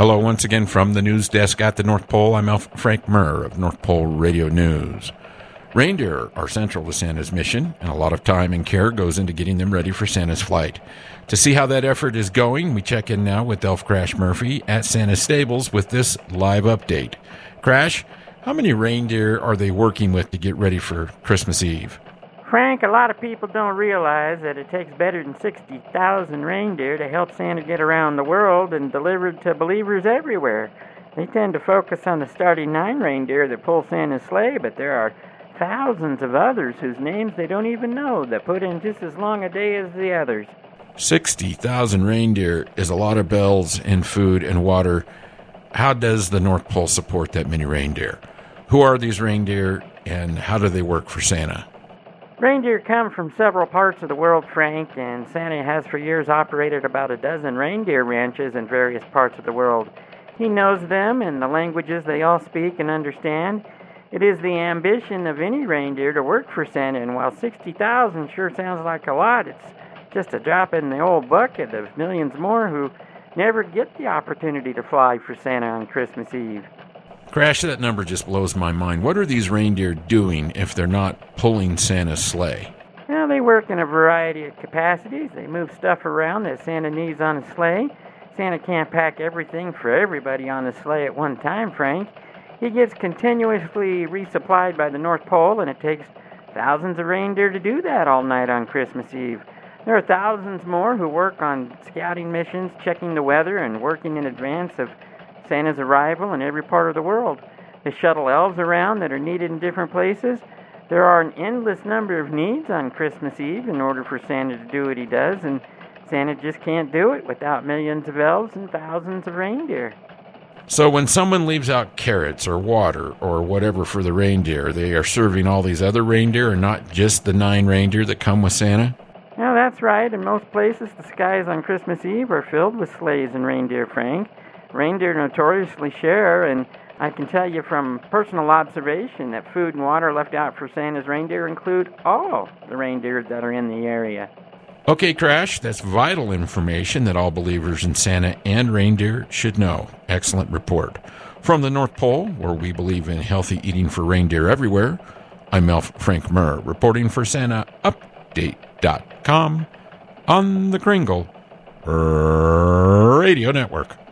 Hello once again from the news desk at the North Pole. I'm Frank Murr of North Pole Radio News. Reindeer are central to Santa's mission, and a lot of time and care goes into getting them ready for Santa's flight. To see how that effort is going, we check in now with Elf Crash Murphy at Santa's Stables with this live update. Crash, how many reindeer are they working with to get ready for Christmas Eve? Frank, a lot of people don't realize that it takes better than 60,000 reindeer to help Santa get around the world and deliver to believers everywhere. They tend to focus on the starting 9 reindeer that pull Santa's sleigh, but there are thousands of others whose names they don't even know that put in just as long a day as the others. 60,000 reindeer is a lot of bells and food and water. How does the North Pole support that many reindeer? Who are these reindeer, and how do they work for Santa? Reindeer come from several parts of the world, Frank, and Santa has for years operated about a dozen reindeer ranches in various parts of the world. He knows them and the languages they all speak and understand. It is the ambition of any reindeer to work for Santa, and while 60,000 sure sounds like a lot, it's just a drop in the old bucket of millions more who never get the opportunity to fly for Santa on Christmas Eve. Crash, that number just blows my mind. What are these reindeer doing if they're not pulling Santa's sleigh? Well, they work in a variety of capacities. They move stuff around that Santa needs on a sleigh. Santa can't pack everything for everybody on the sleigh at one time, Frank. He gets continuously resupplied by the North Pole, and it takes thousands of reindeer to do that all night on Christmas Eve. There are thousands more who work on scouting missions, checking the weather, and working in advance of Santa's arrival in every part of the world. They shuttle elves around that are needed in different places. There are an endless number of needs on Christmas Eve in order for Santa to do what he does, and Santa just can't do it without millions of elves and thousands of reindeer. So when someone leaves out carrots or water or whatever for the reindeer, they are serving all these other reindeer and not just the 9 reindeer that come with Santa? Well, that's right. In most places, the skies on Christmas Eve are filled with sleighs and reindeer, Frank. Reindeer notoriously share, and I can tell you from personal observation that food and water left out for Santa's reindeer include all the reindeer that are in the area. Okay, Crash, that's vital information that all believers in Santa and reindeer should know. Excellent report. From the North Pole, where we believe in healthy eating for reindeer everywhere, I'm Elf Frank Murr, reporting for SantaUpdate.com on the Kringle Radio Network.